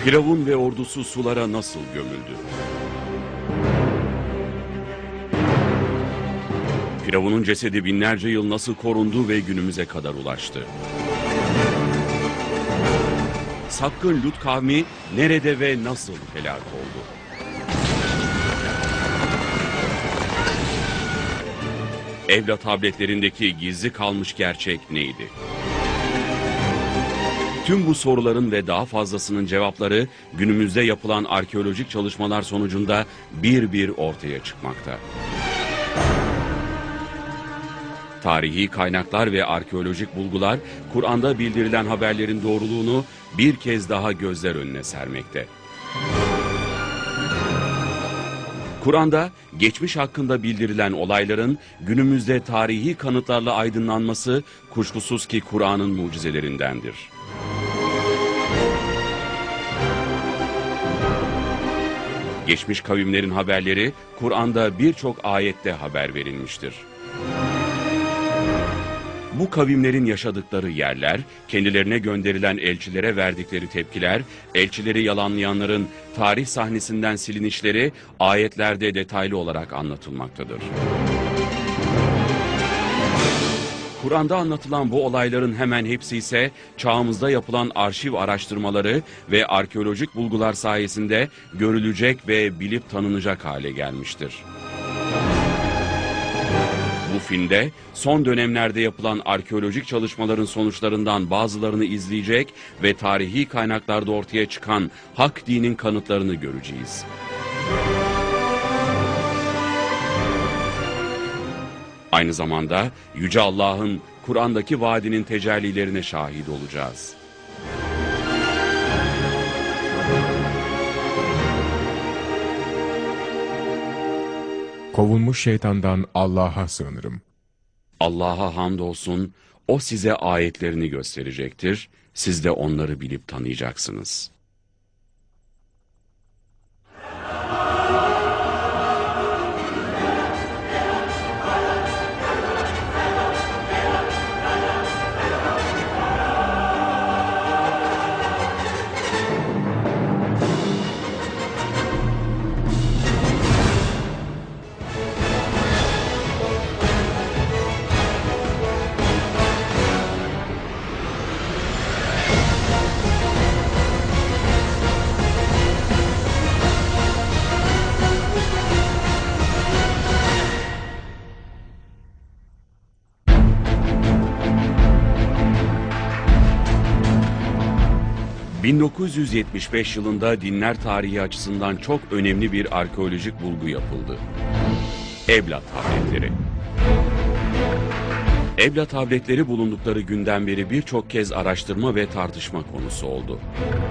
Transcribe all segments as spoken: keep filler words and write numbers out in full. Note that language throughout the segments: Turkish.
Firavun ve ordusu sulara nasıl gömüldü? Firavun'un cesedi binlerce yıl nasıl korundu ve günümüze kadar ulaştı? Sapkın Lut kavmi nerede ve nasıl helak oldu? Evla tabletlerindeki gizli kalmış gerçek neydi? Tüm bu soruların ve daha fazlasının cevapları günümüzde yapılan arkeolojik çalışmalar sonucunda bir bir ortaya çıkmakta. Tarihi kaynaklar ve arkeolojik bulgular, Kur'an'da bildirilen haberlerin doğruluğunu bir kez daha gözler önüne sermekte. Kur'an'da geçmiş hakkında bildirilen olayların günümüzde tarihi kanıtlarla aydınlanması kuşkusuz ki Kur'an'ın mucizelerindendir. Geçmiş kavimlerin haberleri Kur'an'da birçok ayette haber verilmiştir. Bu kavimlerin yaşadıkları yerler, kendilerine gönderilen elçilere verdikleri tepkiler, elçileri yalanlayanların tarih sahnesinden silinişleri ayetlerde detaylı olarak anlatılmaktadır. Kur'an'da anlatılan bu olayların hemen hepsi ise çağımızda yapılan arşiv araştırmaları ve arkeolojik bulgular sayesinde görülecek ve bilip tanınacak hale gelmiştir. Bu filmde son dönemlerde yapılan arkeolojik çalışmaların sonuçlarından bazılarını izleyecek ve tarihi kaynaklarda ortaya çıkan hak dinin kanıtlarını göreceğiz. Aynı zamanda Yüce Allah'ın Kur'an'daki vaadinin tecellilerine şahit olacağız. Kovulmuş şeytandan Allah'a sığınırım. Allah'a hamdolsun, O size ayetlerini gösterecektir, siz de onları bilip tanıyacaksınız. bin dokuz yüz yetmiş beş yılında dinler tarihi açısından çok önemli bir arkeolojik bulgu yapıldı. Ebla tabletleri. Ebla tabletleri bulundukları günden beri birçok kez araştırma ve tartışma konusu oldu.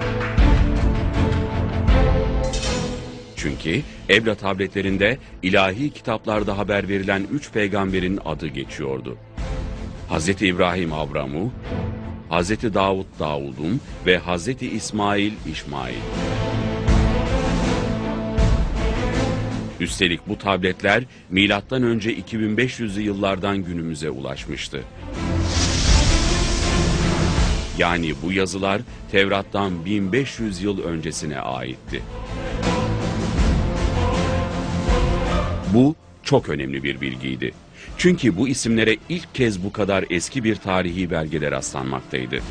Çünkü Ebla tabletlerinde ilahi kitaplarda haber verilen üç peygamberin adı geçiyordu. Hazreti İbrahim Avram'u, Hazreti Davud Davud'un ve Hazreti İsmail İsmail. Üstelik bu tabletler milattan önce iki bin beş yüzlü yıllardan günümüze ulaşmıştı. Yani bu yazılar Tevrat'tan bin beş yüz yıl öncesine aitti. Bu çok önemli bir bilgiydi. Çünkü bu isimlere ilk kez bu kadar eski bir tarihi belgede rastlanmaktaydı.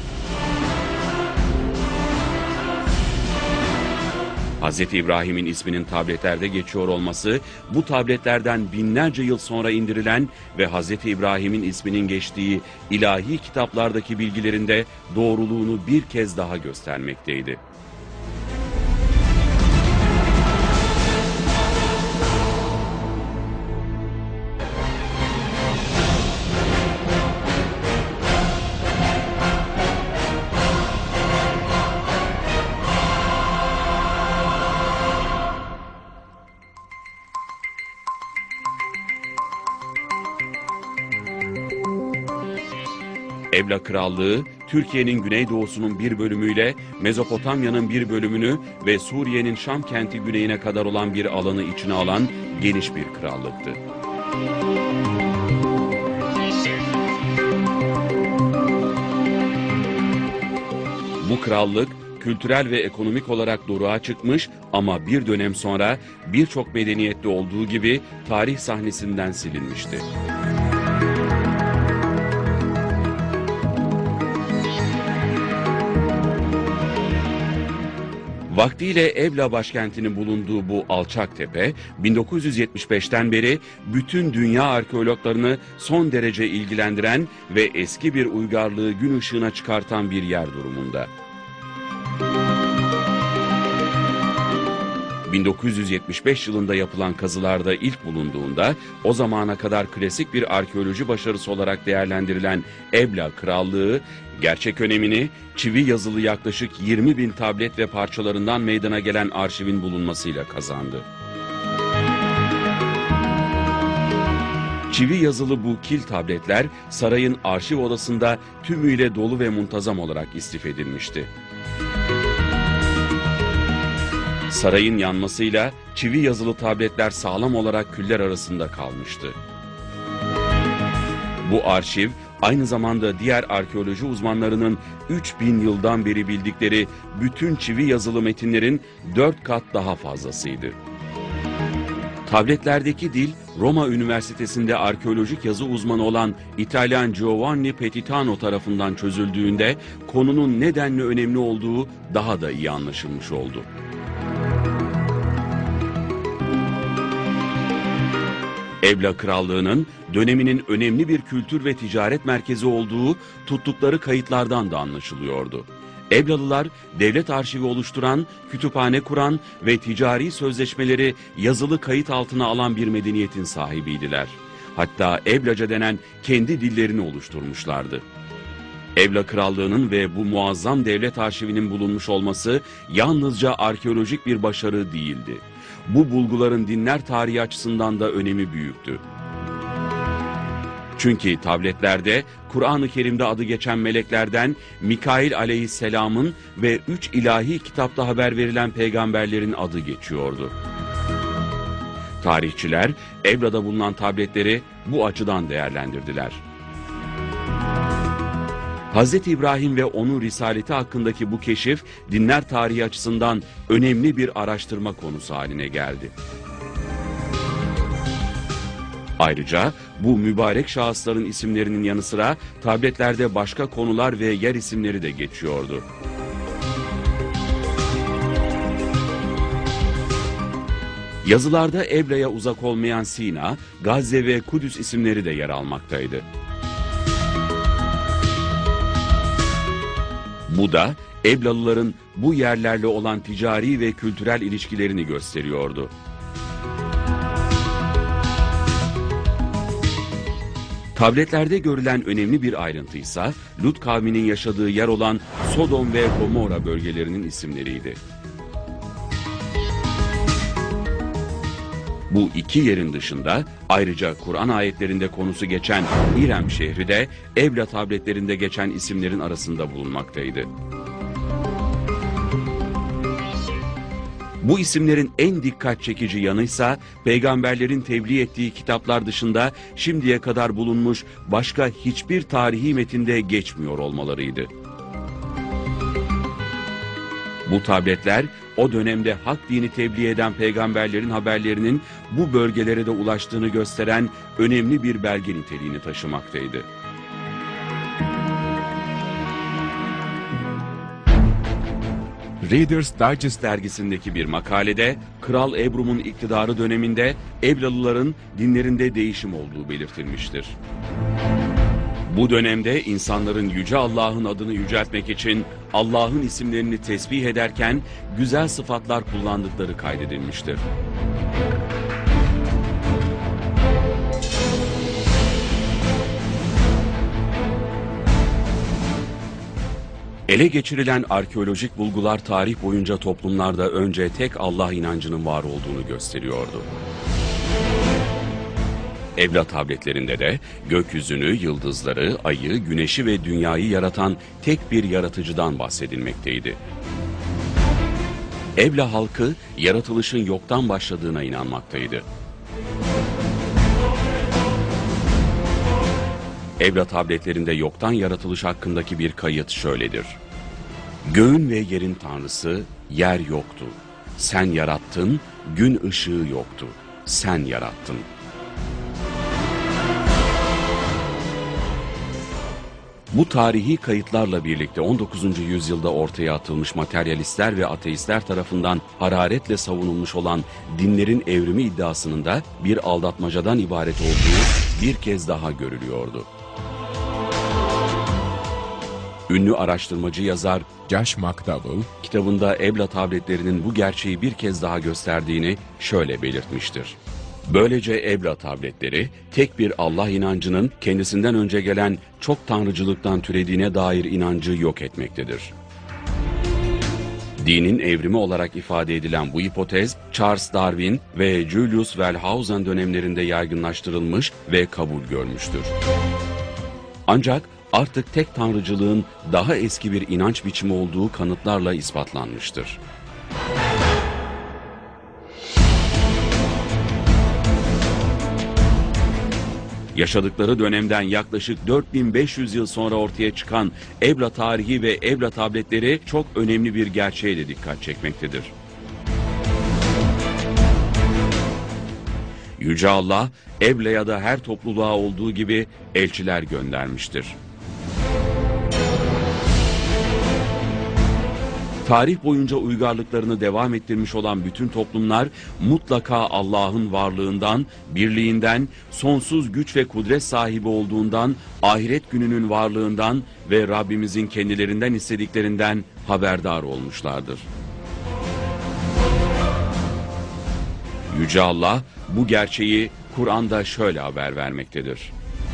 Hazreti İbrahim'in isminin tabletlerde geçiyor olması, bu tabletlerden binlerce yıl sonra indirilen ve Hazreti İbrahim'in isminin geçtiği ilahi kitaplardaki bilgilerin de doğruluğunu bir kez daha göstermekteydi. Ebla Krallığı, Türkiye'nin güneydoğusunun bir bölümüyle Mezopotamya'nın bir bölümünü ve Suriye'nin Şam kenti güneyine kadar olan bir alanı içine alan geniş bir krallıktı. Bu krallık kültürel ve ekonomik olarak doruğa çıkmış ama bir dönem sonra birçok medeniyette olduğu gibi tarih sahnesinden silinmişti. Vaktiyle Ebla başkentinin bulunduğu bu alçak tepe, bin dokuz yüz yetmiş beşten beri bütün dünya arkeologlarını son derece ilgilendiren ve eski bir uygarlığı gün ışığına çıkartan bir yer durumunda. bin dokuz yüz yetmiş beş yılında yapılan kazılarda ilk bulunduğunda, o zamana kadar klasik bir arkeoloji başarısı olarak değerlendirilen Ebla Krallığı, gerçek önemini çivi yazılı yaklaşık yirmi bin tablet ve parçalarından meydana gelen arşivin bulunmasıyla kazandı. Çivi yazılı bu kil tabletler sarayın arşiv odasında tümüyle dolu ve muntazam olarak istif edilmişti. Sarayın yanmasıyla çivi yazılı tabletler sağlam olarak küller arasında kalmıştı. Bu arşiv aynı zamanda diğer arkeoloji uzmanlarının üç bin yıldan beri bildikleri bütün çivi yazılı metinlerin dört kat daha fazlasıydı. Tabletlerdeki dil, Roma Üniversitesi'nde arkeolojik yazı uzmanı olan İtalyan Giovanni Petitano tarafından çözüldüğünde konunun nedenle önemli olduğu daha da iyi anlaşılmış oldu. Ebla Krallığı'nın döneminin önemli bir kültür ve ticaret merkezi olduğu tuttukları kayıtlardan da anlaşılıyordu. Eblalılar devlet arşivi oluşturan, kütüphane kuran ve ticari sözleşmeleri yazılı kayıt altına alan bir medeniyetin sahibiydiler. Hatta Eblaca denen kendi dillerini oluşturmuşlardı. Ebla Krallığı'nın ve bu muazzam devlet arşivinin bulunmuş olması yalnızca arkeolojik bir başarı değildi. Bu bulguların dinler tarihi açısından da önemi büyüktü. Çünkü tabletlerde Kur'an-ı Kerim'de adı geçen meleklerden Mikail aleyhisselamın ve üç ilahi kitapta haber verilen peygamberlerin adı geçiyordu. Tarihçiler Ebla'da bulunan tabletleri bu açıdan değerlendirdiler. Hazreti İbrahim ve onun risaleti hakkındaki bu keşif dinler tarihi açısından önemli bir araştırma konusu haline geldi. Ayrıca bu mübarek şahısların isimlerinin yanı sıra tabletlerde başka konular ve yer isimleri de geçiyordu. Yazılarda Ebla'ya uzak olmayan Sina, Gazze ve Kudüs isimleri de yer almaktaydı. Bu da Eblalıların bu yerlerle olan ticari ve kültürel ilişkilerini gösteriyordu. Tabletlerde görülen önemli bir ayrıntıysa Lut kavminin yaşadığı yer olan Sodom ve Gomorra bölgelerinin isimleriydi. Bu iki yerin dışında ayrıca Kur'an ayetlerinde konusu geçen İrem şehri de Ebla tabletlerinde geçen isimlerin arasında bulunmaktaydı. Bu isimlerin en dikkat çekici yanıysa peygamberlerin tebliğ ettiği kitaplar dışında şimdiye kadar bulunmuş başka hiçbir tarihi metinde geçmiyor olmalarıydı. Bu tabletler o dönemde hak dini tebliğ eden peygamberlerin haberlerinin bu bölgelere de ulaştığını gösteren önemli bir belge niteliğini taşımaktaydı. Reader's Digest dergisindeki bir makalede Kral Ebrum'un iktidarı döneminde Eblalıların dinlerinde değişim olduğu belirtilmiştir. Bu dönemde insanların Yüce Allah'ın adını yüceltmek için Allah'ın isimlerini tesbih ederken güzel sıfatlar kullandıkları kaydedilmiştir. Ele geçirilen arkeolojik bulgular tarih boyunca toplumlarda önce tek Allah inancının var olduğunu gösteriyordu. Ebla tabletlerinde de gökyüzünü, yıldızları, ayı, güneşi ve dünyayı yaratan tek bir yaratıcıdan bahsedilmekteydi. Ebla halkı yaratılışın yoktan başladığına inanmaktaydı. Ebla tabletlerinde yoktan yaratılış hakkındaki bir kayıt şöyledir. Göğün ve yerin tanrısı, yer yoktu. Sen yarattın, gün ışığı yoktu. Sen yarattın. Bu tarihi kayıtlarla birlikte on dokuzuncu yüzyılda ortaya atılmış materyalistler ve ateistler tarafından hararetle savunulmuş olan dinlerin evrimi iddiasının da bir aldatmacadan ibaret olduğu bir kez daha görülüyordu. Ünlü araştırmacı yazar Josh McDowell, kitabında Ebla tabletlerinin bu gerçeği bir kez daha gösterdiğini şöyle belirtmiştir. Böylece Ebla tabletleri tek bir Allah inancının kendisinden önce gelen çok tanrıcılıktan türediğine dair inancı yok etmektedir. Dinin evrimi olarak ifade edilen bu hipotez, Charles Darwin ve Julius Wellhausen dönemlerinde yaygınlaştırılmış ve kabul görmüştür. Ancak artık tek tanrıcılığın daha eski bir inanç biçimi olduğu kanıtlarla ispatlanmıştır. Yaşadıkları dönemden yaklaşık dört bin beş yüz yıl sonra ortaya çıkan Ebla tarihi ve Ebla tabletleri çok önemli bir gerçeğe de dikkat çekmektedir. Yüce Allah, Ebla'ya da her topluluğa olduğu gibi elçiler göndermiştir. Tarih boyunca uygarlıklarını devam ettirmiş olan bütün toplumlar mutlaka Allah'ın varlığından, birliğinden, sonsuz güç ve kudret sahibi olduğundan, ahiret gününün varlığından ve Rabbimizin kendilerinden istediklerinden haberdar olmuşlardır. Yüce Allah bu gerçeği Kur'an'da şöyle haber vermektedir.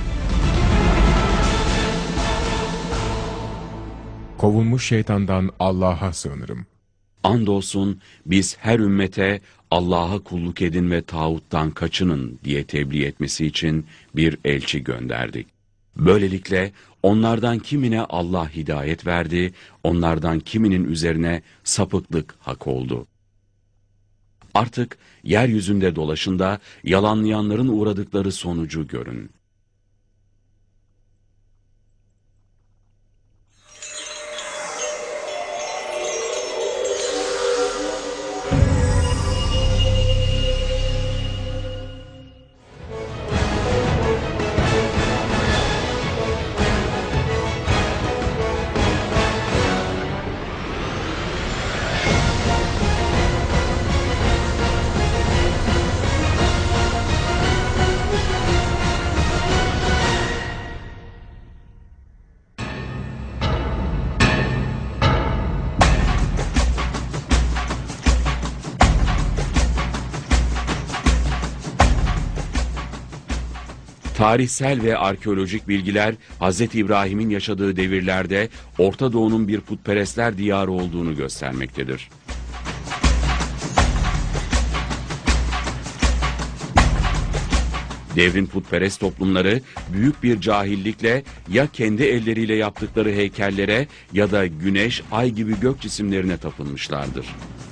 kovulmuş şeytandan Allah'a sığınırım. Andolsun biz her ümmete Allah'a kulluk edin ve tağuttan kaçının diye tebliğ etmesi için bir elçi gönderdik. Böylelikle onlardan kimine Allah hidayet verdi, onlardan kiminin üzerine sapıklık hak oldu. Artık yeryüzünde dolaşın da yalanlayanların uğradıkları sonucu görün. Tarihsel ve arkeolojik bilgiler, Hazreti İbrahim'in yaşadığı devirlerde Orta Doğu'nun bir putperestler diyarı olduğunu göstermektedir. Devrin putperest toplumları büyük bir cahillikle ya kendi elleriyle yaptıkları heykellere ya da güneş, ay gibi gök cisimlerine tapınmışlardır.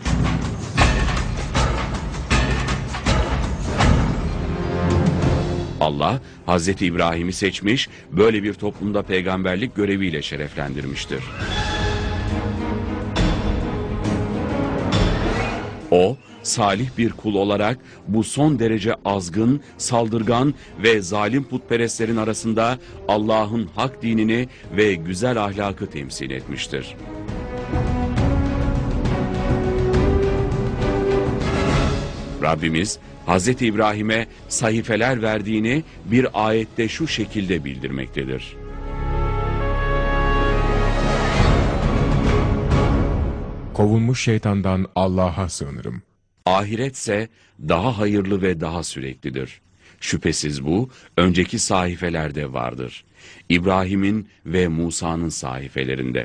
Allah, Hazreti İbrahim'i seçmiş, böyle bir toplumda peygamberlik göreviyle şereflendirmiştir. O, salih bir kul olarak bu son derece azgın, saldırgan ve zalim putperestlerin arasında Allah'ın hak dinini ve güzel ahlakı temsil etmiştir. Rabbimiz, Hazreti İbrahim'e sahifeler verdiğini bir ayette şu şekilde bildirmektedir. Kovulmuş şeytandan Allah'a sığınırım. Ahiretse daha hayırlı ve daha süreklidir. Şüphesiz bu, önceki sahifelerde vardır. İbrahim'in ve Musa'nın sahifelerinde.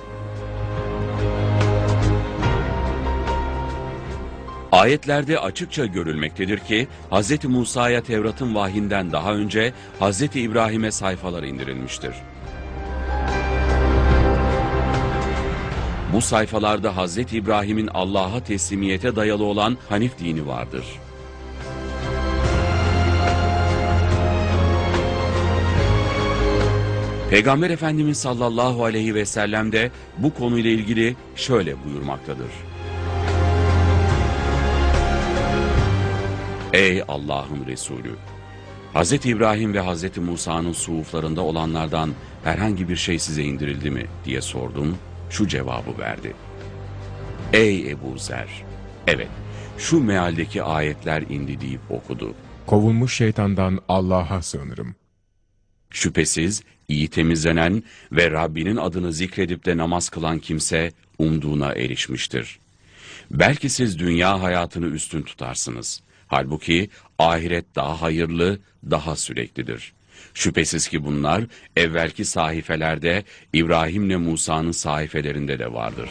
Ayetlerde açıkça görülmektedir ki, Hz. Musa'ya Tevrat'ın vahyinden daha önce Hz. İbrahim'e sayfalar indirilmiştir. Bu sayfalarda Hz. İbrahim'in Allah'a teslimiyete dayalı olan Hanif dini vardır. Peygamber Efendimiz sallallahu aleyhi ve sellem de bu konuyla ilgili şöyle buyurmaktadır. Ey Allah'ın Resulü! Hazreti İbrahim ve Hazreti Musa'nın suhuflarında olanlardan herhangi bir şey size indirildi mi diye sordum, şu cevabı verdi. Ey Ebu Zer! Evet, şu mealdeki ayetler indi deyip okudu. Kovulmuş şeytandan Allah'a sığınırım. Şüphesiz iyi temizlenen ve Rabbinin adını zikredip de namaz kılan kimse umduğuna erişmiştir. Belki siz dünya hayatını üstün tutarsınız. Halbuki ahiret daha hayırlı, daha süreklidir. Şüphesiz ki bunlar evvelki sahifelerde İbrahim'le Musa'nın sahifelerinde de vardır.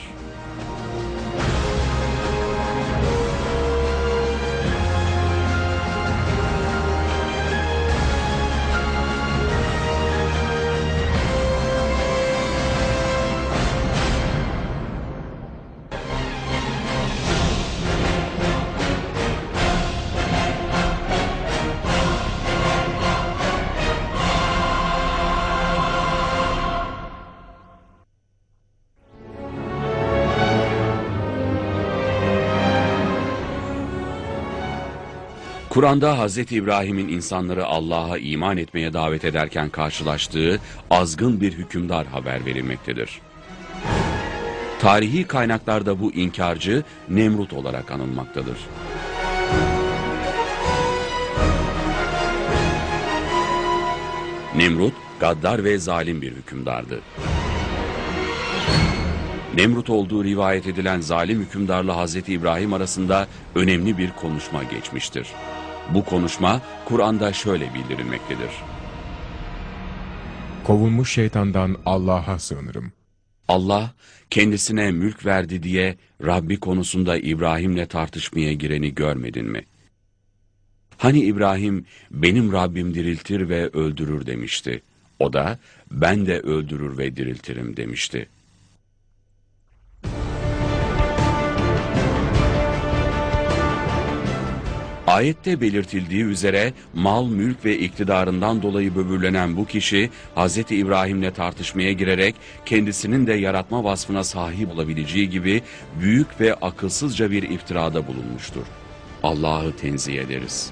Kur'an'da Hazreti İbrahim'in insanları Allah'a iman etmeye davet ederken karşılaştığı azgın bir hükümdar haber verilmektedir. Tarihi kaynaklarda bu inkarcı Nemrut olarak anılmaktadır. Nemrut, gaddar ve zalim bir hükümdardı. Nemrut olduğu rivayet edilen zalim hükümdarla Hazreti İbrahim arasında önemli bir konuşma geçmiştir. Bu konuşma Kur'an'da şöyle bildirilmektedir. Kovulmuş şeytandan Allah'a sığınırım. Allah kendisine mülk verdi diye Rabbi konusunda İbrahim'le tartışmaya gireni görmedin mi? Hani İbrahim benim Rabbim diriltir ve öldürür demişti. O da ben de öldürür ve diriltirim demişti. Ayette belirtildiği üzere mal, mülk ve iktidarından dolayı böbürlenen bu kişi Hazreti İbrahim'le tartışmaya girerek kendisinin de yaratma vasfına sahip olabileceği gibi büyük ve akılsızca bir iftirada bulunmuştur. Allah'ı tenzih ederiz.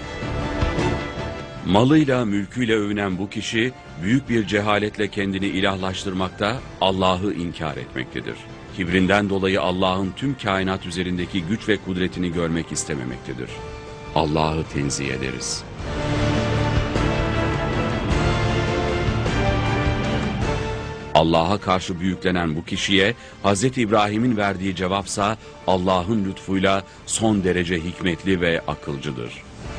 Malıyla, mülküyle övünen bu kişi büyük bir cehaletle kendini ilahlaştırmakta, Allah'ı inkar etmektedir. Kibrinden dolayı Allah'ın tüm kainat üzerindeki güç ve kudretini görmek istememektedir. Allah'ı tenzih ederiz. Allah'a karşı büyüklenen bu kişiye Hazreti İbrahim'in verdiği cevapsa Allah'ın lütfuyla son derece hikmetli ve akılcıdır.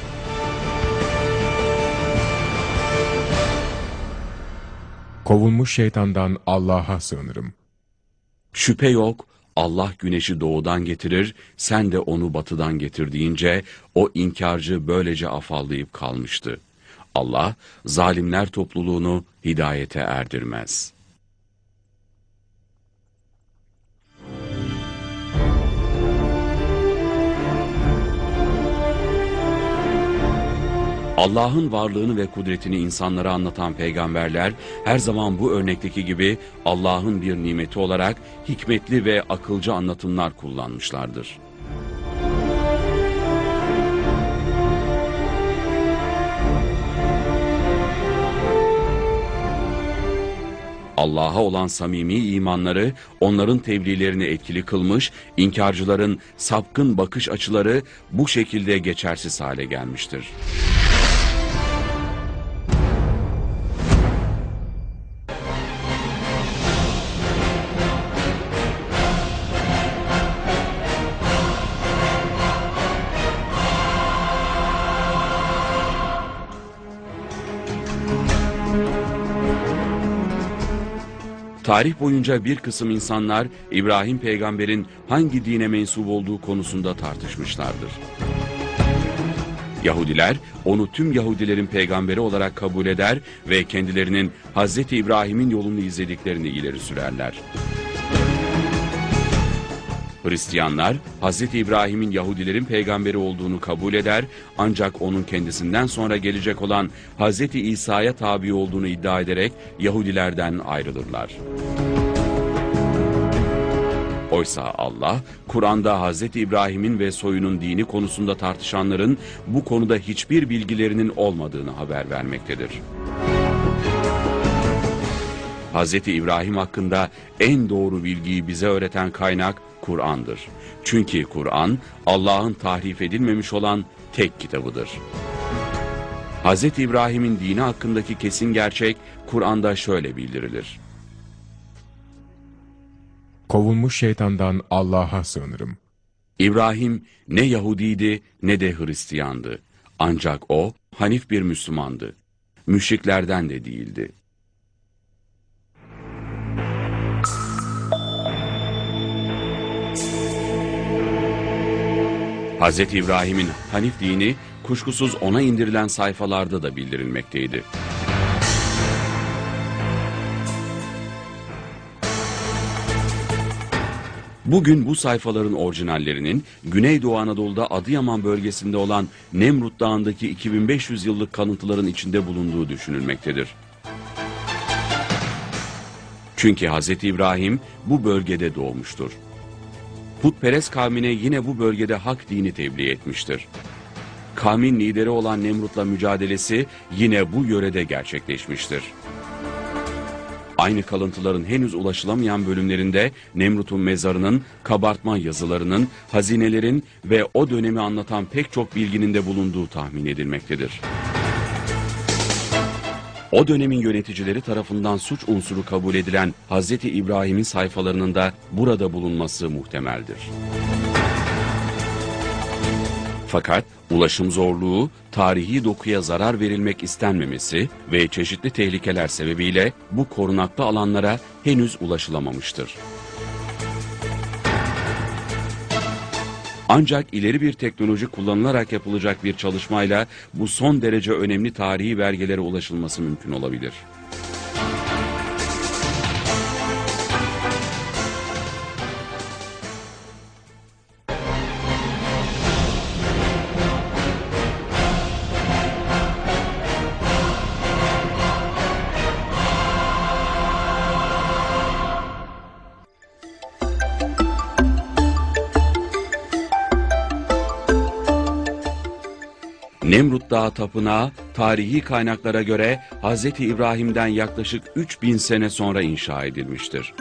Kovulmuş şeytandan Allah'a sığınırım. Şüphe yok, Allah güneşi doğudan getirir, sen de onu batıdan getir deyince o inkarcı böylece afallayıp kalmıştı. Allah zalimler topluluğunu hidayete erdirmez. Allah'ın varlığını ve kudretini insanlara anlatan peygamberler her zaman bu örnekteki gibi Allah'ın bir nimeti olarak hikmetli ve akılcı anlatımlar kullanmışlardır. Allah'a olan samimi imanları onların tebliğlerini etkili kılmış, inkarcıların sapkın bakış açıları bu şekilde geçersiz hale gelmiştir. Tarih boyunca bir kısım insanlar İbrahim peygamberin hangi dine mensup olduğu konusunda tartışmışlardır. Yahudiler onu tüm Yahudilerin peygamberi olarak kabul eder ve kendilerinin Hazreti İbrahim'in yolunu izlediklerini ileri sürerler. Hristiyanlar, Hz. İbrahim'in Yahudilerin peygamberi olduğunu kabul eder, ancak onun kendisinden sonra gelecek olan Hz. İsa'ya tabi olduğunu iddia ederek Yahudilerden ayrılırlar. Oysa Allah, Kur'an'da Hz. İbrahim'in ve soyunun dini konusunda tartışanların bu konuda hiçbir bilgilerinin olmadığını haber vermektedir. Hz. İbrahim hakkında en doğru bilgiyi bize öğreten kaynak Kur'an'dır. Çünkü Kur'an, Allah'ın tahrif edilmemiş olan tek kitabıdır. Hz. İbrahim'in dini hakkındaki kesin gerçek Kur'an'da şöyle bildirilir. Kovulmuş şeytandan Allah'a sığınırım. İbrahim ne Yahudiydi ne de Hristiyandı. Ancak o hanif bir Müslümandı. Müşriklerden de değildi. Hz. İbrahim'in hanif dini kuşkusuz ona indirilen sayfalarda da bildirilmekteydi. Bugün bu sayfaların orijinallerinin Güneydoğu Anadolu'da Adıyaman bölgesinde olan Nemrut Dağı'ndaki iki bin beş yüz yıllık kalıntıların içinde bulunduğu düşünülmektedir. Çünkü Hz. İbrahim bu bölgede doğmuştur. Putperest kavmine yine bu bölgede hak dini tebliğ etmiştir. Kavmin lideri olan Nemrut'la mücadelesi yine bu yörede gerçekleşmiştir. Aynı kalıntıların henüz ulaşılamayan bölümlerinde Nemrut'un mezarının, kabartma yazılarının, hazinelerin ve o dönemi anlatan pek çok bilginin de bulunduğu tahmin edilmektedir. O dönemin yöneticileri tarafından suç unsuru kabul edilen Hz. İbrahim'in sayfalarının da burada bulunması muhtemeldir. Fakat ulaşım zorluğu, tarihi dokuya zarar verilmek istenmemesi ve çeşitli tehlikeler sebebiyle bu korunaklı alanlara henüz ulaşılamamıştır. Ancak ileri bir teknoloji kullanılarak yapılacak bir çalışmayla bu son derece önemli tarihi belgelere ulaşılması mümkün olabilir. Nemrut Dağı Tapınağı, tarihi kaynaklara göre Hz. İbrahim'den yaklaşık üç bin sene sonra inşa edilmiştir.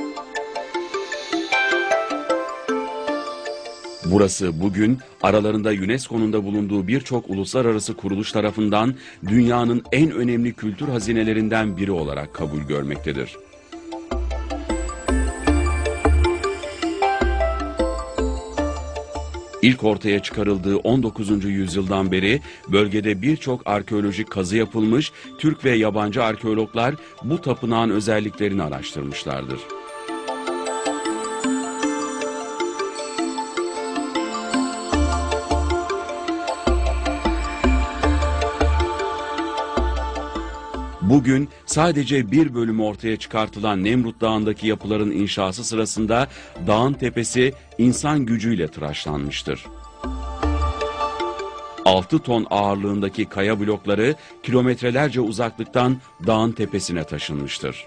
Burası bugün aralarında UNESCO'nun da bulunduğu birçok uluslararası kuruluş tarafından dünyanın en önemli kültür hazinelerinden biri olarak kabul görmektedir. İlk ortaya çıkarıldığı on dokuzuncu yüzyıldan beri bölgede birçok arkeolojik kazı yapılmış, Türk ve yabancı arkeologlar bu tapınağın özelliklerini araştırmışlardır. Bugün sadece bir bölümü ortaya çıkartılan Nemrut Dağı'ndaki yapıların inşası sırasında dağın tepesi insan gücüyle tıraşlanmıştır. altı ton ağırlığındaki kaya blokları kilometrelerce uzaklıktan dağın tepesine taşınmıştır.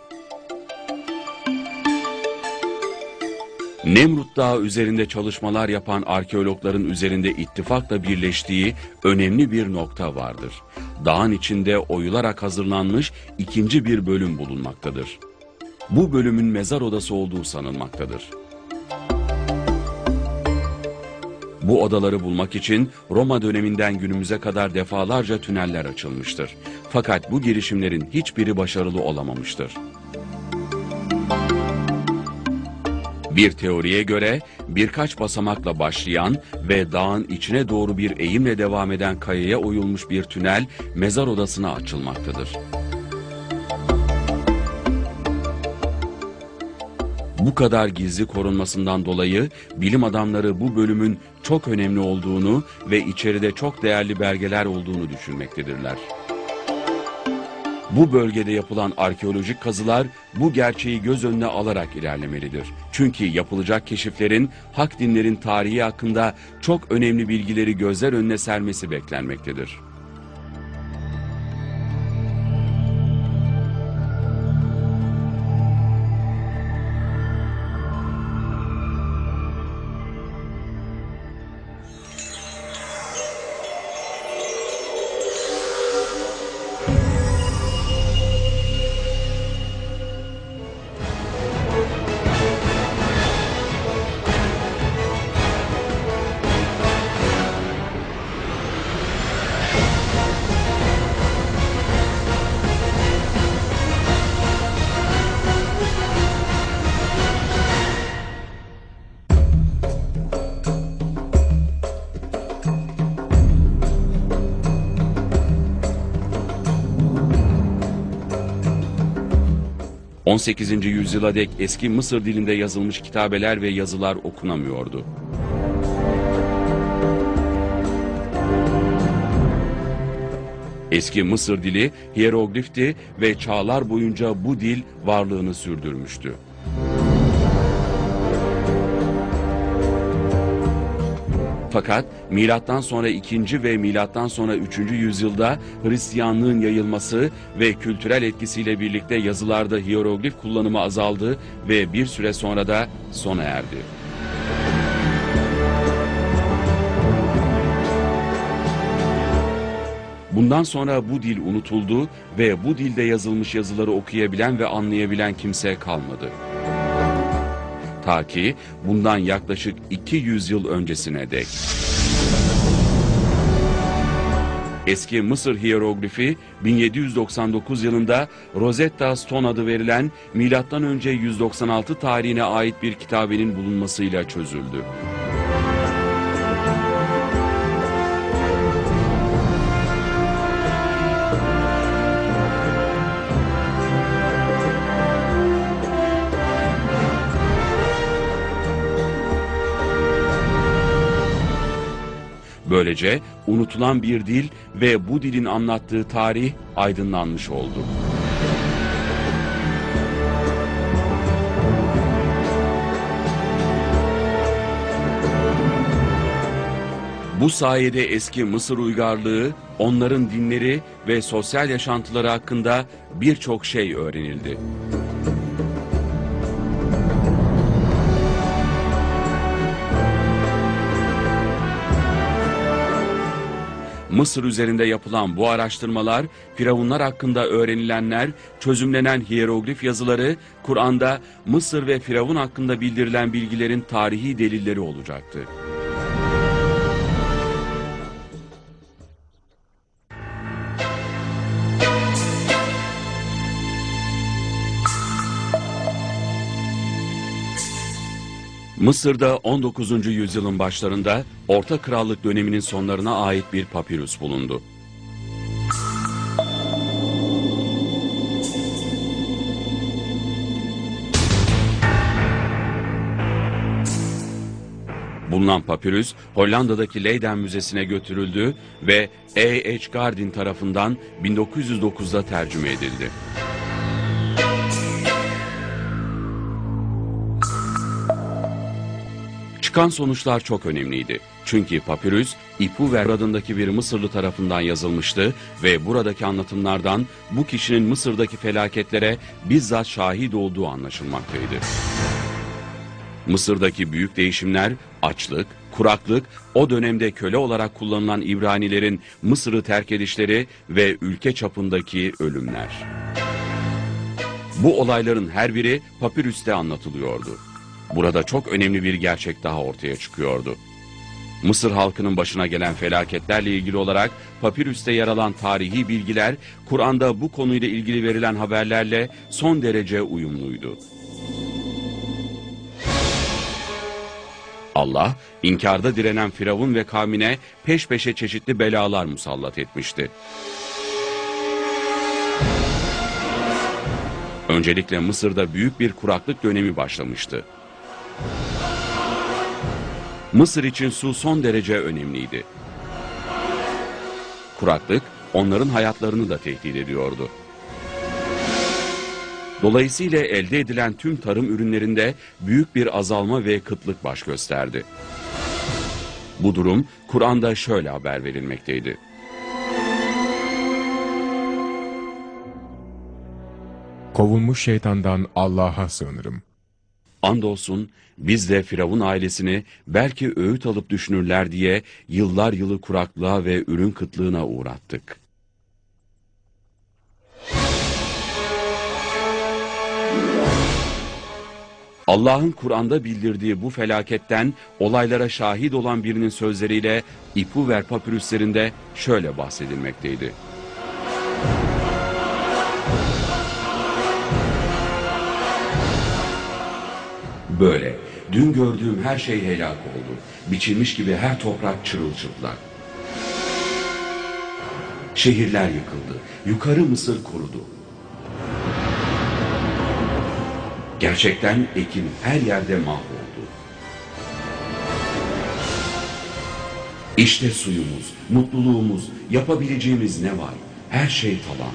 Nemrut Dağı üzerinde çalışmalar yapan arkeologların üzerinde ittifakla birleştiği önemli bir nokta vardır. Dağın içinde oyularak hazırlanmış ikinci bir bölüm bulunmaktadır. Bu bölümün mezar odası olduğu sanılmaktadır. Bu odaları bulmak için Roma döneminden günümüze kadar defalarca tüneller açılmıştır. Fakat bu girişimlerin hiçbiri başarılı olamamıştır. Bir teoriye göre birkaç basamakla başlayan ve dağın içine doğru bir eğimle devam eden kayaya oyulmuş bir tünel mezar odasına açılmaktadır. Bu kadar gizli korunmasından dolayı bilim adamları bu bölümün çok önemli olduğunu ve içeride çok değerli belgeler olduğunu düşünmektedirler. Bu bölgede yapılan arkeolojik kazılar bu gerçeği göz önüne alarak ilerlemelidir. Çünkü yapılacak keşiflerin hak dinlerin tarihi hakkında çok önemli bilgileri gözler önüne sermesi beklenmektedir. on sekizinci yüzyıla dek eski Mısır dilinde yazılmış kitabeler ve yazılar okunamıyordu. Eski Mısır dili hiyeroglifti ve çağlar boyunca bu dil varlığını sürdürmüştü. Fakat milattan sonra ikinci ve milattan sonra üçüncü yüzyılda Hristiyanlığın yayılması ve kültürel etkisiyle birlikte yazılarda hiyeroglif kullanımı azaldı ve bir süre sonra da sona erdi. Bundan sonra bu dil unutuldu ve bu dilde yazılmış yazıları okuyabilen ve anlayabilen kimse kalmadı. Ta ki bundan yaklaşık iki yüz yıl öncesine dek. Eski Mısır hiyeroglifi bin yedi yüz doksan dokuz yılında Rosetta Stone adı verilen milattan önce yüz doksan altı tarihine ait bir kitabenin bulunmasıyla çözüldü. Böylece unutulan bir dil ve bu dilin anlattığı tarih aydınlanmış oldu. Bu sayede eski Mısır uygarlığı, onların dinleri ve sosyal yaşantıları hakkında birçok şey öğrenildi. Mısır üzerinde yapılan bu araştırmalar, firavunlar hakkında öğrenilenler, çözümlenen hiyeroglif yazıları, Kur'an'da Mısır ve Firavun hakkında bildirilen bilgilerin tarihi delilleri olacaktı. Mısır'da on dokuzuncu yüzyılın başlarında Orta Krallık döneminin sonlarına ait bir papirüs bulundu. Bulunan papirüs Hollanda'daki Leiden Müzesi'ne götürüldü ve E H Gardin tarafından bin dokuz yüz dokuzda tercüme edildi. Çıkan sonuçlar çok önemliydi. Çünkü papirüs, İpuver adındaki bir Mısırlı tarafından yazılmıştı ve buradaki anlatımlardan bu kişinin Mısır'daki felaketlere bizzat şahit olduğu anlaşılmaktaydı. Mısır'daki büyük değişimler, açlık, kuraklık, o dönemde köle olarak kullanılan İbranilerin Mısır'ı terk edişleri ve ülke çapındaki ölümler. Bu olayların her biri papirüste anlatılıyordu. Burada çok önemli bir gerçek daha ortaya çıkıyordu. Mısır halkının başına gelen felaketlerle ilgili olarak papirüste yer alan tarihi bilgiler, Kur'an'da bu konuyla ilgili verilen haberlerle son derece uyumluydu. Allah, inkarda direnen Firavun ve kavmine peş peşe çeşitli belalar musallat etmişti. Öncelikle Mısır'da büyük bir kuraklık dönemi başlamıştı. Mısır için su son derece önemliydi. Kuraklık onların hayatlarını da tehdit ediyordu. Dolayısıyla elde edilen tüm tarım ürünlerinde büyük bir azalma ve kıtlık baş gösterdi. Bu durum Kur'an'da şöyle haber verilmekteydi. Kovulmuş şeytandan Allah'a sığınırım. Andolsun biz de Firavun ailesini belki öğüt alıp düşünürler diye yıllar yılı kuraklığa ve ürün kıtlığına uğrattık. Allah'ın Kur'an'da bildirdiği bu felaketten olaylara şahit olan birinin sözleriyle İpuver papirüslerinde şöyle bahsedilmekteydi. Böyle, dün gördüğüm her şey helak oldu. Biçilmiş gibi her toprak çırılçıplak. Şehirler yıkıldı. Yukarı Mısır kurudu. Gerçekten ekin her yerde mahvoldu. İşte suyumuz, mutluluğumuz, yapabileceğimiz ne var? Her şey talan.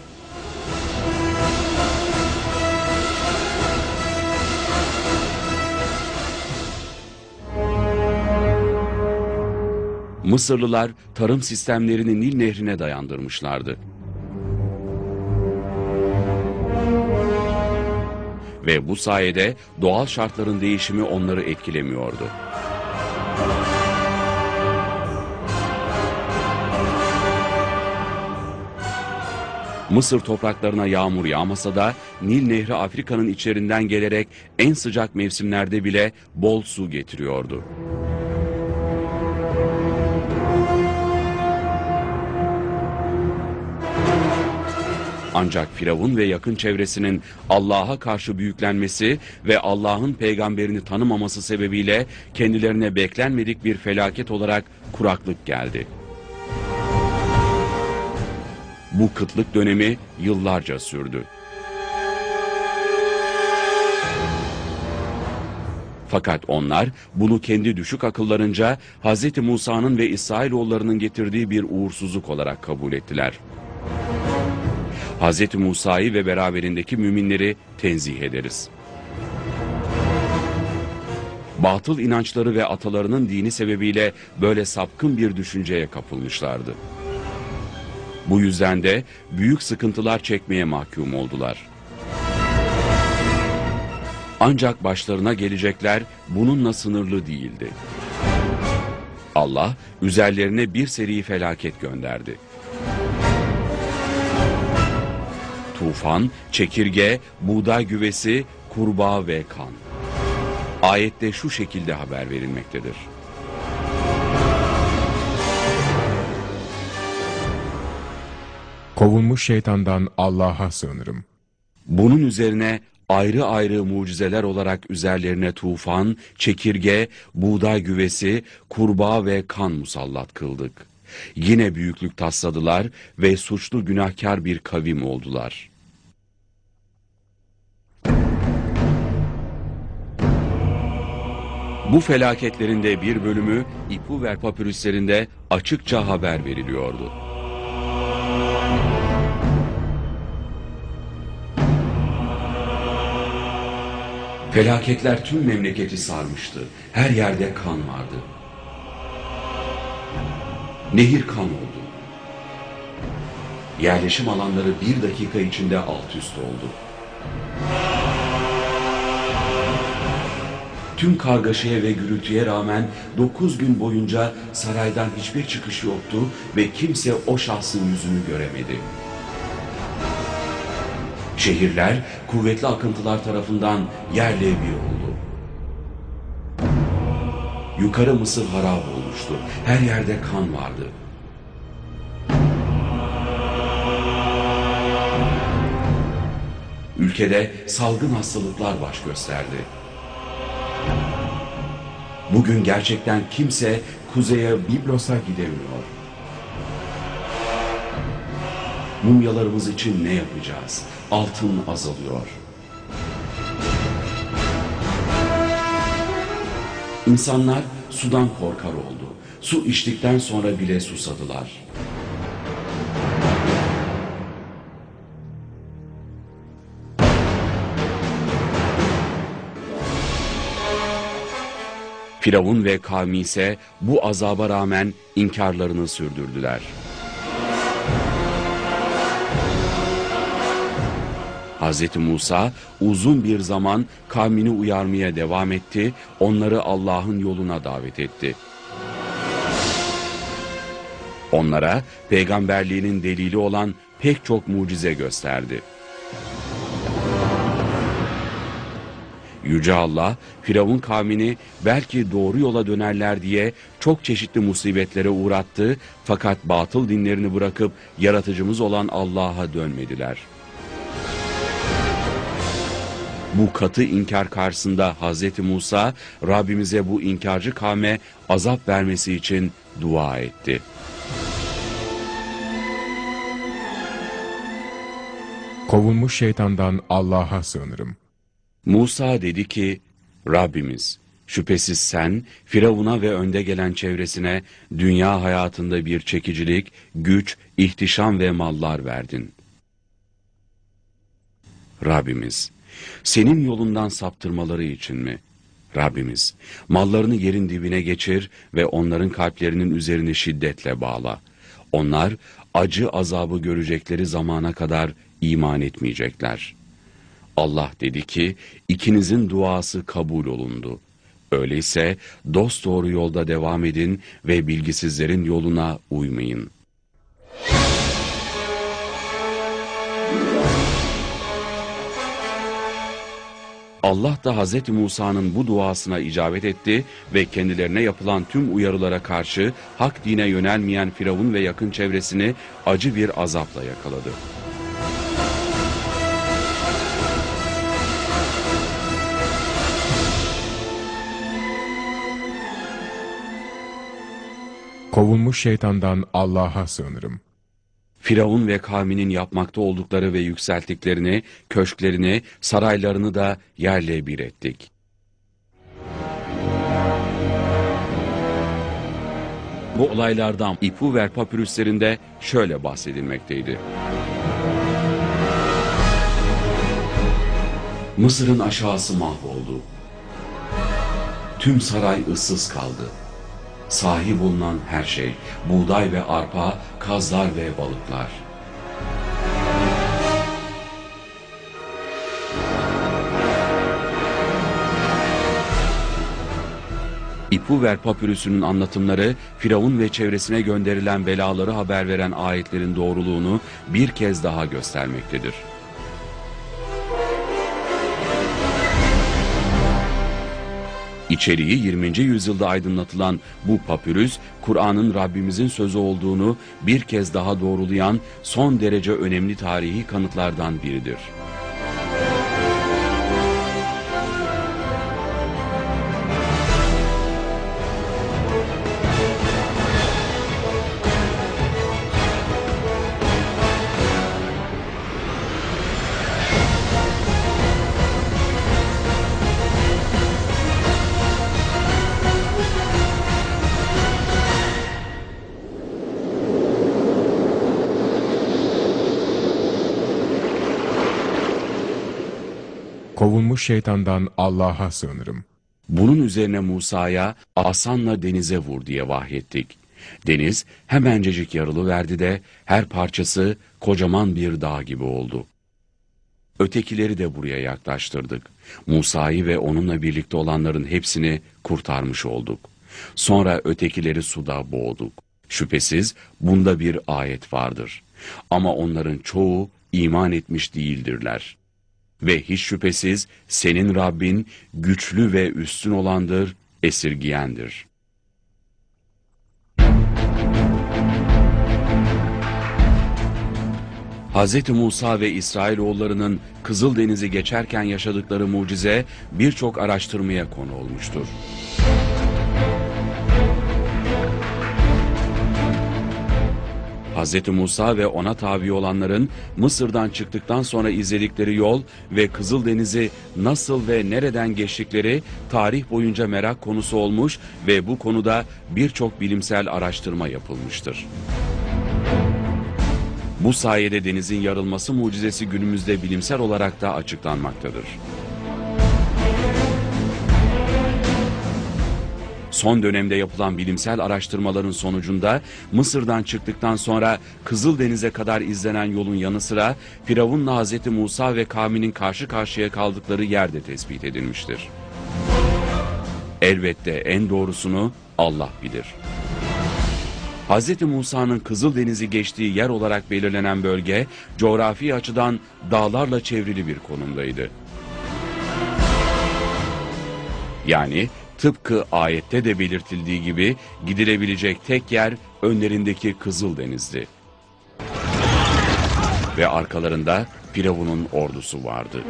Mısırlılar tarım sistemlerini Nil Nehri'ne dayandırmışlardı. Ve bu sayede doğal şartların değişimi onları etkilemiyordu. Mısır topraklarına yağmur yağmasa da Nil Nehri Afrika'nın içlerinden gelerek en sıcak mevsimlerde bile bol su getiriyordu. Ancak Firavun ve yakın çevresinin Allah'a karşı büyüklenmesi ve Allah'ın peygamberini tanımaması sebebiyle kendilerine beklenmedik bir felaket olarak kuraklık geldi. Bu kıtlık dönemi yıllarca sürdü. Fakat onlar bunu kendi düşük akıllarınca Hz. Musa'nın ve İsrailoğullarının getirdiği bir uğursuzluk olarak kabul ettiler. Hz. Musa'yı ve beraberindeki müminleri tenzih ederiz. Batıl inançları ve atalarının dini sebebiyle böyle sapkın bir düşünceye kapılmışlardı. Bu yüzden de büyük sıkıntılar çekmeye mahkum oldular. Ancak başlarına gelecekler bununla sınırlı değildi. Allah üzerlerine bir seri felaket gönderdi. Tufan, çekirge, buğday güvesi, kurbağa ve kan. Ayette şu şekilde haber verilmektedir. Kovulmuş şeytandan Allah'a sığınırım. Bunun üzerine ayrı ayrı mucizeler olarak üzerlerine tufan, çekirge, buğday güvesi, kurbağa ve kan musallat kıldık. Yine büyüklük tasladılar ve suçlu günahkar bir kavim oldular. Bu felaketlerin de bir bölümü İpuver papirüslerinde açıkça haber veriliyordu. Felaketler tüm memleketi sarmıştı. Her yerde kan vardı. Nehir kan oldu. Yerleşim alanları bir dakika içinde alt üst oldu. Tüm kargaşaya ve gürültüye rağmen dokuz gün boyunca saraydan hiçbir çıkış yoktu ve kimse o şahsın yüzünü göremedi. Şehirler kuvvetli akıntılar tarafından yerle bir oldu. Yukarı Mısır harap olmuştu. Her yerde kan vardı. Ülkede salgın hastalıklar baş gösterdi. Bugün gerçekten kimse kuzeye Biblos'a gidemiyor. Mumyalarımız için ne yapacağız? Altın azalıyor. İnsanlar sudan korkar oldu. Su içtikten sonra bile susadılar. Firavun ve kavmi ise bu azaba rağmen inkarlarını sürdürdüler. Hz. Musa uzun bir zaman kavmini uyarmaya devam etti, onları Allah'ın yoluna davet etti. Onlara peygamberliğinin delili olan pek çok mucize gösterdi. Yüce Allah, Firavun kavmini belki doğru yola dönerler diye çok çeşitli musibetlere uğrattı, fakat batıl dinlerini bırakıp yaratıcımız olan Allah'a dönmediler. Bu katı inkar karşısında Hz. Musa, Rabbimize bu inkarcı kavme azap vermesi için dua etti. Kovulmuş şeytandan Allah'a sığınırım. Musa dedi ki, Rabbimiz, şüphesiz sen Firavun'a ve önde gelen çevresine dünya hayatında bir çekicilik, güç, ihtişam ve mallar verdin. Rabbimiz, senin yolundan saptırmaları için mi? Rabbimiz, mallarını yerin dibine geçir ve onların kalplerinin üzerini şiddetle bağla. Onlar acı azabı görecekleri zamana kadar iman etmeyecekler. Allah dedi ki, ikinizin duası kabul olundu. Öyleyse dosdoğru yolda devam edin ve bilgisizlerin yoluna uymayın. Allah da Hz. Musa'nın bu duasına icabet etti ve kendilerine yapılan tüm uyarılara karşı hak dine yönelmeyen Firavun ve yakın çevresini acı bir azapla yakaladı. Kovulmuş şeytandan Allah'a sığınırım. Firavun ve kavminin yapmakta oldukları ve yükselttiklerini, köşklerini, saraylarını da yerle bir ettik. Bu olaylardan İpuver papürüslerinde şöyle bahsedilmekteydi. Mısır'ın aşağısı mahvoldu. Tüm saray ıssız kaldı. Sahip bulunan her şey, buğday ve arpa, kazlar ve balıklar. İpuver papürüsünün anlatımları, Firavun ve çevresine gönderilen belaları haber veren ayetlerin doğruluğunu bir kez daha göstermektedir. İçeriği yirminci yüzyılda aydınlatılan bu papürüs, Kur'an'ın Rabbimizin sözü olduğunu bir kez daha doğrulayan son derece önemli tarihi kanıtlardan biridir. Kovulmuş şeytandan Allah'a sığınırım. Bunun üzerine Musa'ya asanla denize vur diye vahyettik. Deniz hemencecik yarılıverdi de her parçası kocaman bir dağ gibi oldu. Ötekileri de buraya yaklaştırdık. Musa'yı ve onunla birlikte olanların hepsini kurtarmış olduk. Sonra ötekileri suda boğduk. Şüphesiz bunda bir ayet vardır. Ama onların çoğu iman etmiş değildirler. Ve hiç şüphesiz senin Rabbin güçlü ve üstün olandır, esirgiyendir. Hz. Musa ve İsrailoğullarının Kızıldeniz'i geçerken yaşadıkları mucize birçok araştırmaya konu olmuştur. Hz. Musa ve ona tabi olanların Mısır'dan çıktıktan sonra izledikleri yol ve Kızıldeniz'i nasıl ve nereden geçtikleri tarih boyunca merak konusu olmuş ve bu konuda birçok bilimsel araştırma yapılmıştır. Bu sayede denizin yarılması mucizesi günümüzde bilimsel olarak da açıklanmaktadır. Son dönemde yapılan bilimsel araştırmaların sonucunda Mısır'dan çıktıktan sonra Kızıldeniz'e kadar izlenen yolun yanı sıra Firavun'la Hazreti Musa ve kavminin karşı karşıya kaldıkları yer de tespit edilmiştir. Elbette en doğrusunu Allah bilir. Hazreti Musa'nın Kızıldeniz'i geçtiği yer olarak belirlenen bölge, coğrafi açıdan dağlarla çevrili bir konumdaydı. Yani tıpkı ayette de belirtildiği gibi gidilebilecek tek yer önlerindeki Kızıldeniz'di. Ve arkalarında Firavun'un ordusu vardı.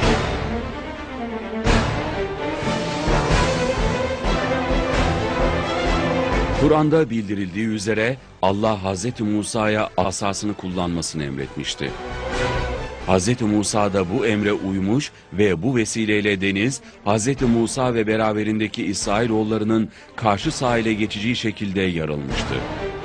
Kur'an'da bildirildiği üzere Allah Hazreti Musa'ya asasını kullanmasını emretmişti. Hazreti Musa da bu emre uymuş ve bu vesileyle deniz, Hazreti Musa ve beraberindeki İsrailoğullarının karşı sahile geçeceği şekilde yarılmıştı.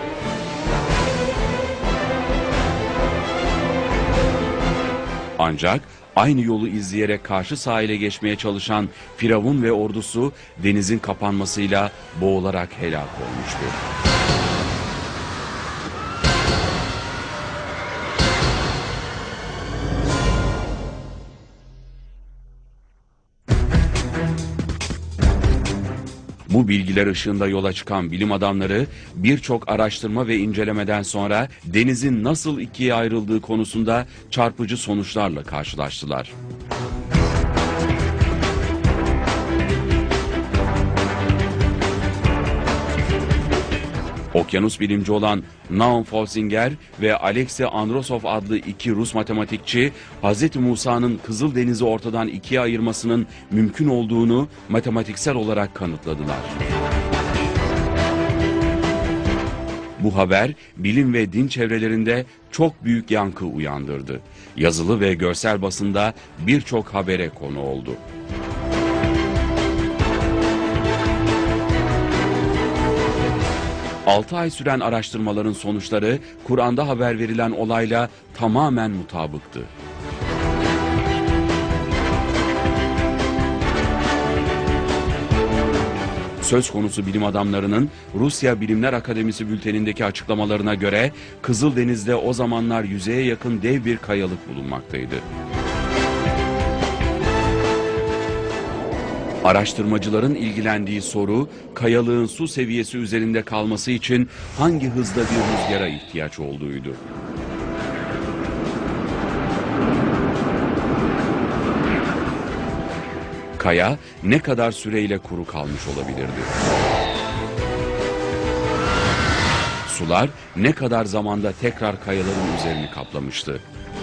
Ancak aynı yolu izleyerek karşı sahile geçmeye çalışan Firavun ve ordusu denizin kapanmasıyla boğularak helak olmuştu. Bu bilgiler ışığında yola çıkan bilim adamları birçok araştırma ve incelemeden sonra denizin nasıl ikiye ayrıldığı konusunda çarpıcı sonuçlarla karşılaştılar. Okyanus bilimci olan Naum Fausinger ve Alexey Androsov adlı iki Rus matematikçi, Hz. Musa'nın Kızıldeniz'i ortadan ikiye ayırmasının mümkün olduğunu matematiksel olarak kanıtladılar. Bu haber bilim ve din çevrelerinde çok büyük yankı uyandırdı. Yazılı ve görsel basında birçok habere konu oldu. altı ay süren araştırmaların sonuçları Kur'an'da haber verilen olayla tamamen mutabıktı. Söz konusu bilim adamlarının Rusya Bilimler Akademisi bültenindeki açıklamalarına göre Kızıldeniz'de o zamanlar yüzeye yakın dev bir kayalık bulunmaktaydı. Araştırmacıların ilgilendiği soru, kayalığın su seviyesi üzerinde kalması için hangi hızda bir rüzgara ihtiyaç olduğuydu. Kaya ne kadar süreyle kuru kalmış olabilirdi? Sular ne kadar zamanda tekrar kayaların üzerini kaplamıştı?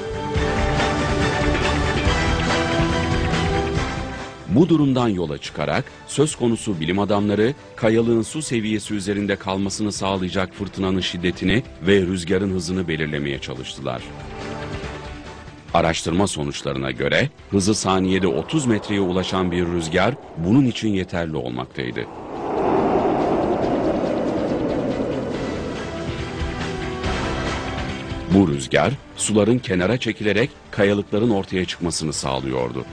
Bu durumdan yola çıkarak söz konusu bilim adamları kayalığın su seviyesi üzerinde kalmasını sağlayacak fırtınanın şiddetini ve rüzgarın hızını belirlemeye çalıştılar. Araştırma sonuçlarına göre hızı saniyede otuz metreye ulaşan bir rüzgar bunun için yeterli olmaktaydı. Bu rüzgar suların kenara çekilerek kayalıkların ortaya çıkmasını sağlıyordu.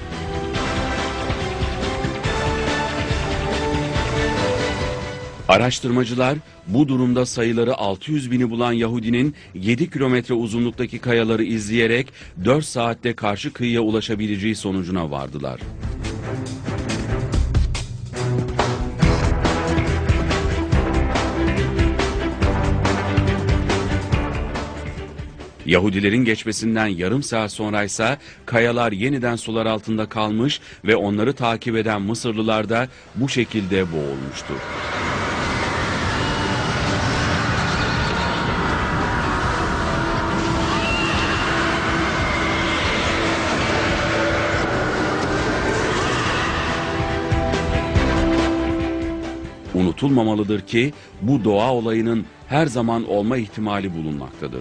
Araştırmacılar bu durumda sayıları altı yüz bini bulan Yahudinin yedi kilometre uzunluktaki kayaları izleyerek dört saatte karşı kıyıya ulaşabileceği sonucuna vardılar. Yahudilerin geçmesinden yarım saat sonraysa kayalar yeniden sular altında kalmış ve onları takip eden Mısırlılar da bu şekilde boğulmuştu. Unutulmamalıdır ki bu doğa olayının her zaman olma ihtimali bulunmaktadır.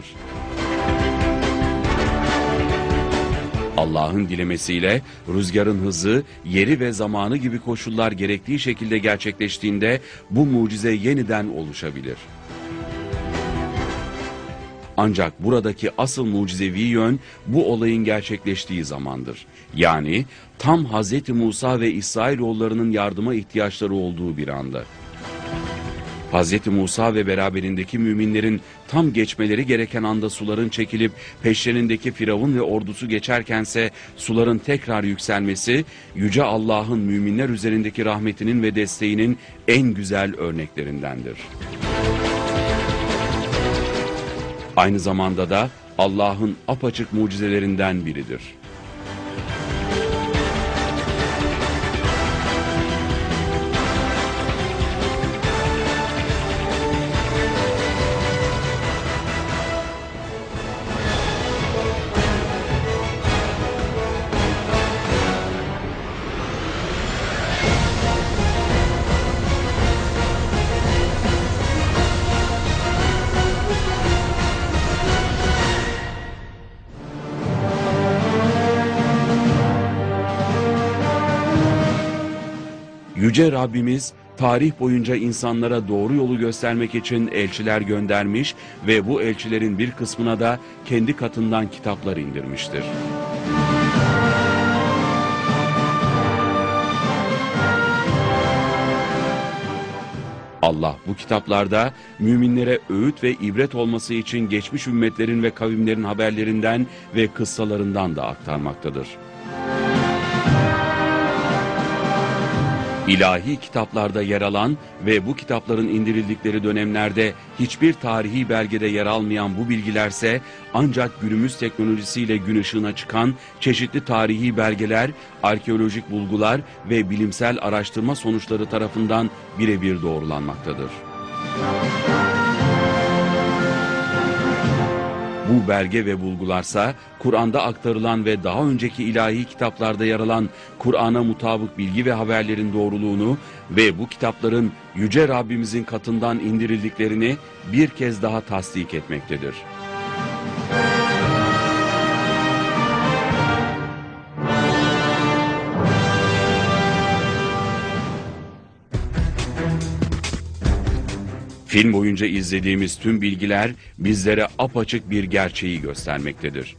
Allah'ın dilemesiyle rüzgarın hızı, yeri ve zamanı gibi koşullar gerektiği şekilde gerçekleştiğinde bu mucize yeniden oluşabilir. Ancak buradaki asıl mucizevi yön bu olayın gerçekleştiği zamandır. Yani tam Hazreti Musa ve İsrailoğullarının yardıma ihtiyaçları olduğu bir anda. Hz. Musa ve beraberindeki müminlerin tam geçmeleri gereken anda suların çekilip peşlerindeki Firavun ve ordusu geçerkense suların tekrar yükselmesi, Yüce Allah'ın müminler üzerindeki rahmetinin ve desteğinin en güzel örneklerindendir. Aynı zamanda da Allah'ın apaçık mucizelerinden biridir. Yüce Rabbimiz tarih boyunca insanlara doğru yolu göstermek için elçiler göndermiş ve bu elçilerin bir kısmına da kendi katından kitaplar indirmiştir. Allah bu kitaplarda müminlere öğüt ve ibret olması için geçmiş ümmetlerin ve kavimlerin haberlerinden ve kıssalarından da aktarmaktadır. İlahi kitaplarda yer alan ve bu kitapların indirildikleri dönemlerde hiçbir tarihi belgede yer almayan bu bilgilerse ancak günümüz teknolojisiyle gün ışığına çıkan çeşitli tarihi belgeler, arkeolojik bulgular ve bilimsel araştırma sonuçları tarafından birebir doğrulanmaktadır. Bu belge ve bulgularsa Kur'an'da aktarılan ve daha önceki ilahi kitaplarda yer alan Kur'an'a mutabık bilgi ve haberlerin doğruluğunu ve bu kitapların Yüce Rabbimizin katından indirildiklerini bir kez daha tasdik etmektedir. Film boyunca izlediğimiz tüm bilgiler bizlere apaçık bir gerçeği göstermektedir.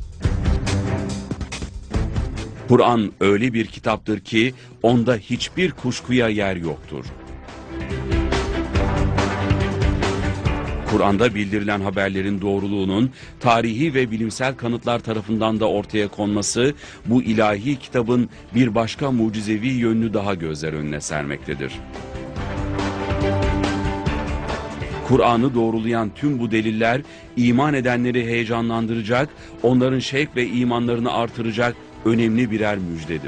Kur'an öyle bir kitaptır ki onda hiçbir kuşkuya yer yoktur. Kur'an'da bildirilen haberlerin doğruluğunun tarihi ve bilimsel kanıtlar tarafından da ortaya konması bu ilahi kitabın bir başka mucizevi yönünü daha gözler önüne sermektedir. Kur'an'ı doğrulayan tüm bu deliller iman edenleri heyecanlandıracak, onların şevk ve imanlarını artıracak önemli birer müjdedir.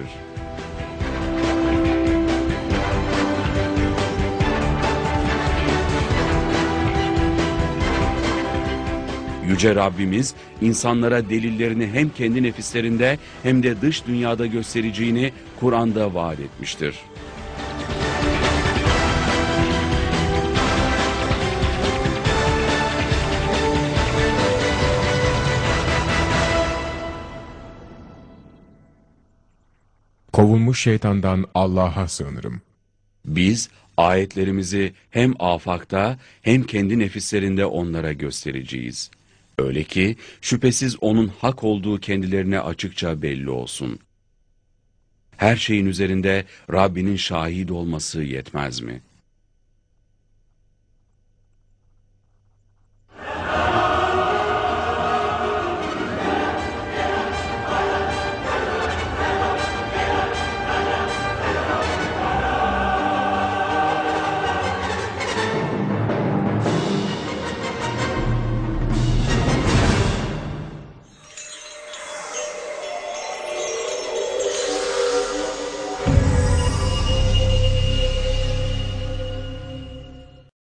Yüce Rabbimiz insanlara delillerini hem kendi nefislerinde hem de dış dünyada göstereceğini Kur'an'da vaat etmiştir. Kovulmuş şeytandan Allah'a sığınırım. Biz ayetlerimizi hem afakta hem kendi nefislerinde onlara göstereceğiz. Öyle ki şüphesiz onun hak olduğu kendilerine açıkça belli olsun. Her şeyin üzerinde Rabbinin şahit olması yetmez mi?